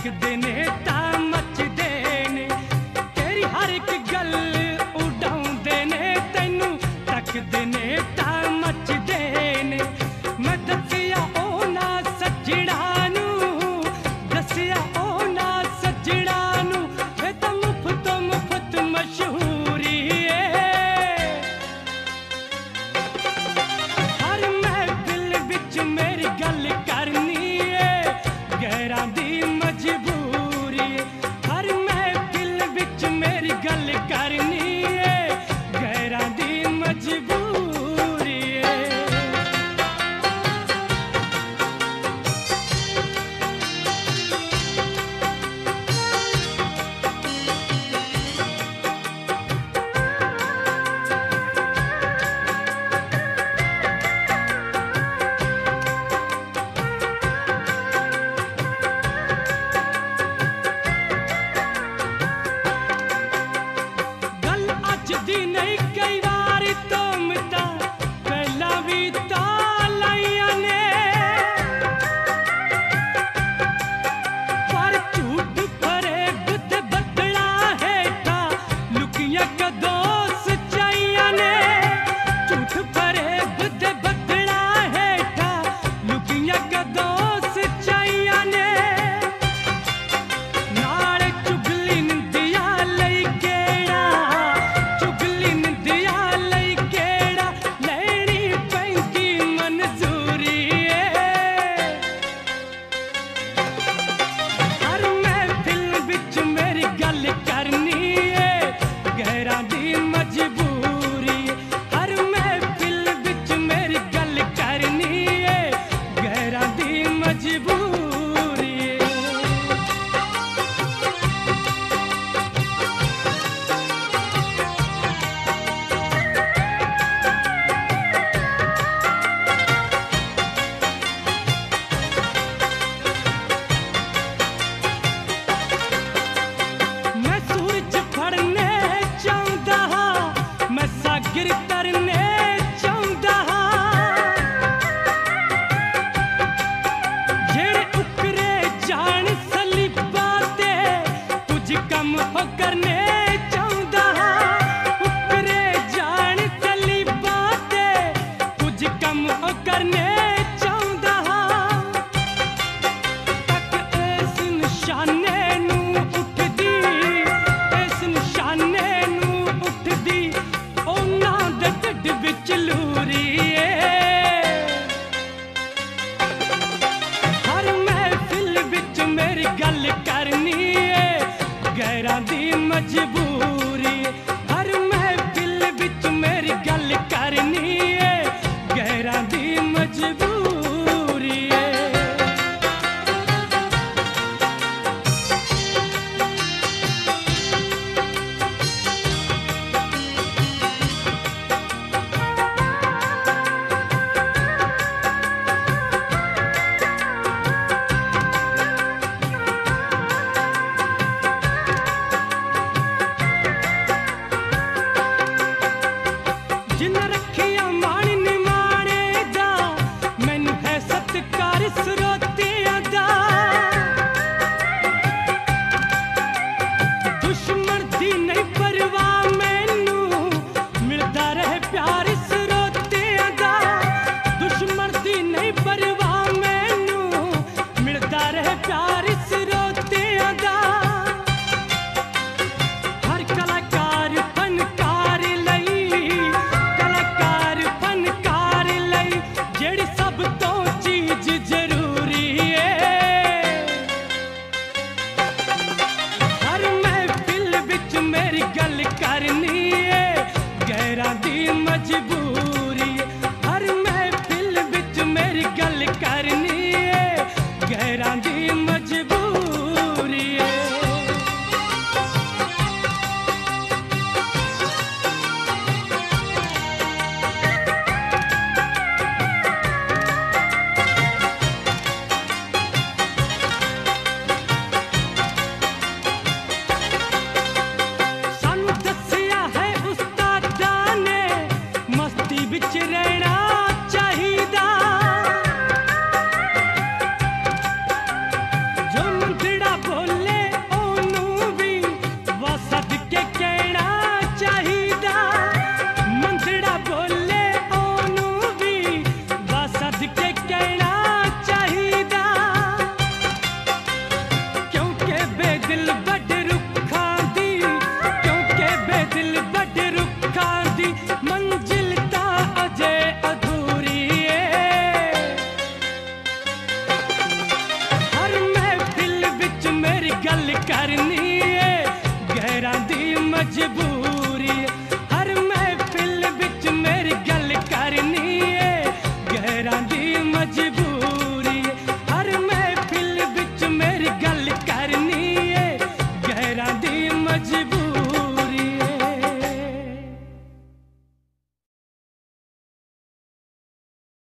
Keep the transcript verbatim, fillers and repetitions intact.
तकदे ने तां मचदे ने तेरी हर एक गल उड़ाउंदे ने तैनू तकदे ने तां मचदे ने मैं दसिया ओ ना सजड़ा नू दसिया ओ ना सजड़ा नू ए तां मुफ्त मुफ्त मशहूरी है हर महफिल विच मेरी गल करनी है गैरां दी मजबूरी हर महफिल विच मेरी गल करनी है गैरां दी मजबूरी गल अज दी नहीं कई बार तो मिता पहला भी ता लाइया ने पर झूठ भरे बुध बदला हेठा लुकिया कदों सच्चाइया ने झूठ भरे बुध बदला हेठा लुकिया कदों सच्चाइया ने नाल चुगली निंदिया लई केड़ा चुगली निंदिया लई केड़ा लैनी पैंदी मंजूरी है हर महफिल विच मेरी गल करनी है गैरां दी मजबूरी हर महफिल विच मेरी गल करनी है गैरां दी मजबूरी मैं सूरज फड़ने चाहुंदा हां मैं सागर तरने चाहुंदा हां जेड़े उकरे जान सलीबा ते कुछ कम हो करने चाहुंदा हां उकरे जान सलीबा ते कुछ कम हो करने चाहुंदा हां तक इस निशाने नू उठदी इस निशाने नू उठदी ਉਹਨਾਂ ਦੇ ਢਿੱਡ ਵਿੱਚ ਲੂਰੀ ਏ ਹਰ ਮਹਿਫਿਲ ਵਿੱਚ ਮੇਰੀ ਗੱਲ ਕਰਨੀ ਏ ਗੈਰਾਂ ਦੀ ਮਜਬੂਰੀ ਹਰ ਮਹਿਫਿਲ ਵਿੱਚ ਮੇਰੀ ਗੱਲ ਕਰਨੀ ਏ ਗੈਰਾਂ ਦੀ ਮਜਬੂਰੀ ਏ जिन रखिया मान निमाणे दा मैनू है सत्कार स्रोतिया दा दुश्मन दी नहीं परवाह मैनू मिलदा रहे प्यार स्रोतिया दा दुश्मन दी नहीं परवाह मैनू मिलदा रहे प्यार स्रोतिया दा हर कलाकार फनकार लई कलाकार फनकार लई जेड़ी सब तो चीज जरूरी है हर महफिल विच मेरी गल करनी है गैरां दी मजबूरी हर महफिल विच मेरी गल करनी है गैरां दी मजबूरी है सानू दसिया है उस्तादा ने मस्ती विच रहना चाहिदा जो करनी है गैरां दी मजबूरी